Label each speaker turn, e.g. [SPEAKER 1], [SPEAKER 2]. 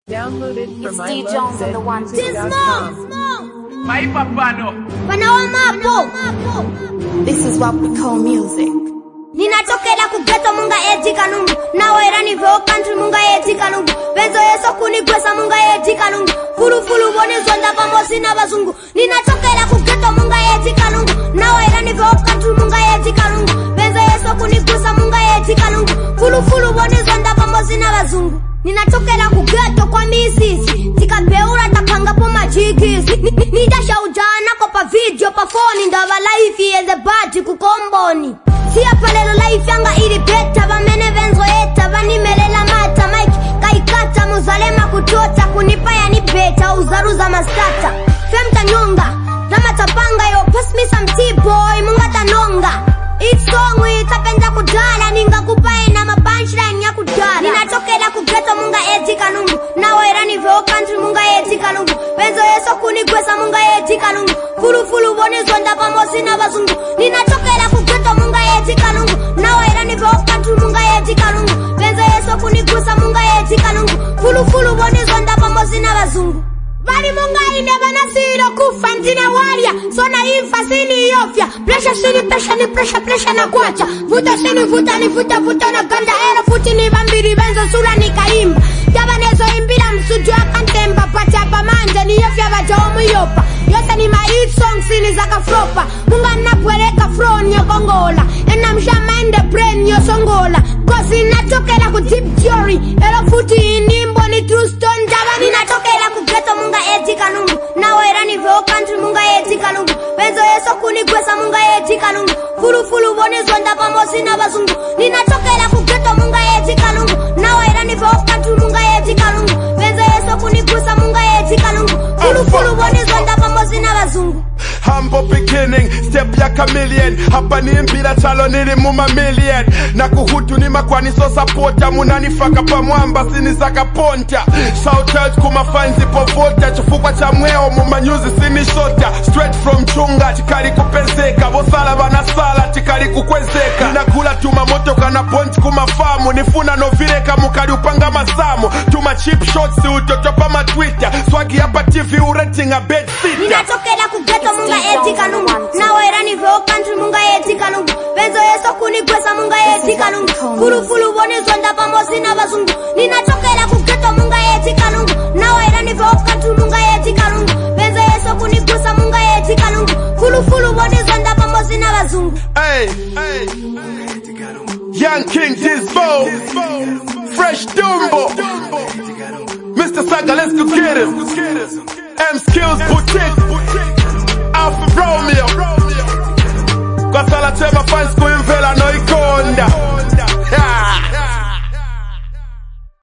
[SPEAKER 1] Downloaded from
[SPEAKER 2] It's D Jones and the one.
[SPEAKER 3] My papa no.
[SPEAKER 2] This is what we call music.
[SPEAKER 4] Ninatokela kugeto munga eti kanungu nawe irani vyo country munga eti kanungu benzo yeso kunigwesa munga eti kanungu fulu bone zonda pamosi na bazungu ninatokela kugeto munga eti kanungu nawe irani vyo country munga eti kanungu benzo yeso kunigwesa munga eti kanungu fulu bone zonda pamosi na bazungu ninatokela kugeto kwa misisi tikabeura takanga po majikisi nidasha ujana kwa pa video pa phone ndaba life yenze badi kukomboni Sia palelo life yanga ili beta Bamene venzo eta Banimelela mata Mike kaikata Muzalema kutota Kunipa ya ni beta Uzaruza mastata Femta nyonga Rama tapanga yo Pass me some tea boy Munga tanonga It's song Itapenda kudala Ninga kupae na mapunchline ya kudala Ninatokela kugeto munga eti kanungu Nawa irani vyo country munga eti kanungu Benzo yeso kunigwesa munga eti kanungu Fulu bone zonda pamosi na bazungu Ninatokela kugeto munga eti kanungu Nawa irani vyo country munga eti kanungu Benzo yeso kunigwesa munga eti kanungu Fulu bone zonda pamosi na bazungu Bari munga ine banasiro kufa ntina waria Sona infasini yofya Pressure sini pressure na kwacha Vuta sini vuta na ganda Era futi ni bambiri benzo sura ni kaimba Tabanezo imbira msuju akantemba Pachapa manja ni yofya bajaomu yopa Yote ni ma hit song sini zaka flopa Munga napweleka front yo kongola Ena mshamende brain yo songola Kosi natokela ku deep theory Era futi inimbo ni true stone Jaba natokela kugeto munga eti kanungu Nawa irani vyo country munga eti kanungu Benzo yeso kunigwesa munga eti kanungu Fulu bone zonda pamosi na bazungu Ninatokela kugeto munga eti kanungu Nawa irani vyo country munga eti kanungu Benzo yeso kunigwesa munga eti kanungu Fulu bone zonda pamosi na bazungu
[SPEAKER 5] Humble beginning, step ya chameleon Hapa ni mbila chalo nili muma million Na kuhutu ni makwani so supporta Munani faka pa mwamba sini zaka ponta Shout out kuma fanzi po volta Chufukwa cha mweo muma nyuzi sini shota Straight from chunga chikari kupezeka Bosala banasala chikari kukwezeka Nakula tuma moto kana ponti kuma famu Nifuna novireka mukari upanga masamu Tuma cheap shots si utotopa ma Twitter Swagi hapa TV urating a bed sitter
[SPEAKER 4] Ninatokela kugeto munga eti kanungu Nawa irani vyo country munga eti kanungu Benzo yeso kunigwesa munga eti kanungu Fulu bone zonda pamosi na bazungu Ninatokela kugeto munga eti kanungu Nawa irani vyo country munga eti kanungu Benzo yeso kunigwesa munga eti kanungu Fulu bone zonda pamosi na bazungu
[SPEAKER 5] Hey, Young King Disbo Fresh Dumbo Mr. Saga, let's go get him M Skills Boutique Alpha Romeo